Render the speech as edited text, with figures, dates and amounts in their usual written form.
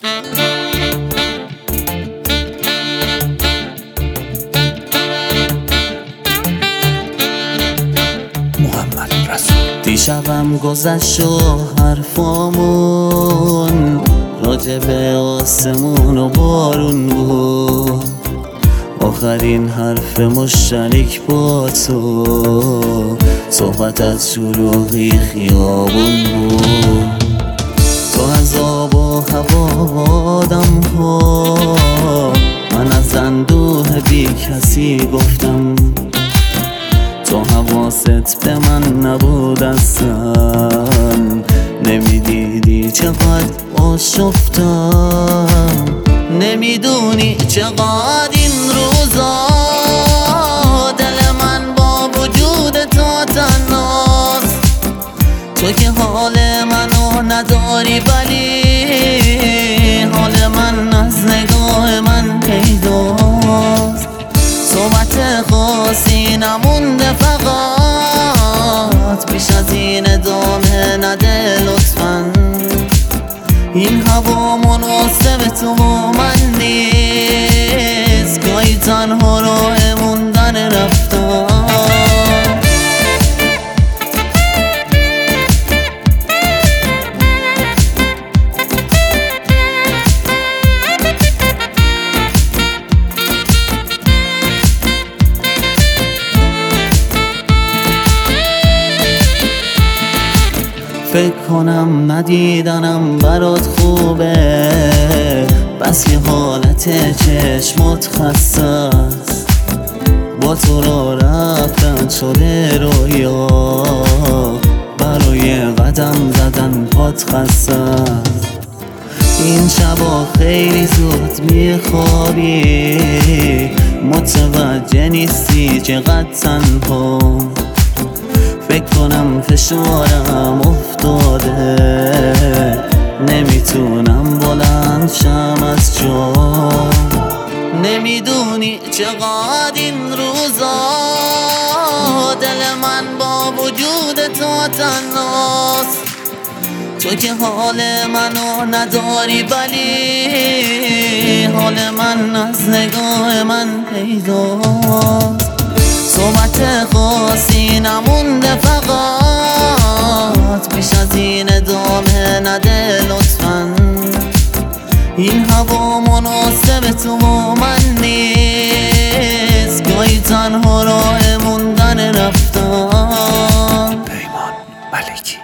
دیشبم گذشت و حرفامون راجع به آسمون و بارون بود. آخرین حرف مشترک با تو صحبت از شلوغی خیابون بود. تو از آب و هوا آدم ها، من از اندوه بی کسی گفتم. تو حواست به من نبود اصلا، نمیدیدی چقدر آشفتم. نمیدونی چقدر این روزا دل من با وجود تو تنهاست. تو که حال منو نداری ولی حال من از نگاه من پیداست. صحبت خاصی نمونده فقط، بیش از این ادامه نده لطفاً. این هوا مناسب تو و من نیست، گاهی تنها راه موندن رفتن. فکر کنم ندیدنم برات خوبه، بس یه حالت چشمات خسته است. با تو را رفتن شده رویا، برای قدم زدن پات خسته است. این شبا خیلی زود میخوابی، متوجه نیستی چقدر تنها. فکر کنم فشارم افتاده، نمیتونم بلند شم از جا. نمیدونی چقدر این روزا دل من با وجود تو تنهاست. تو که حال منو نداری ولی حال من از نگاه من پیداست. صحبت خاصی نمونده فقط، بیش از این ادامه نده لطفاً. این هوا مناسب تو و من نیست، گاهی تنها راه موندن رفتن. پیمان ملکی.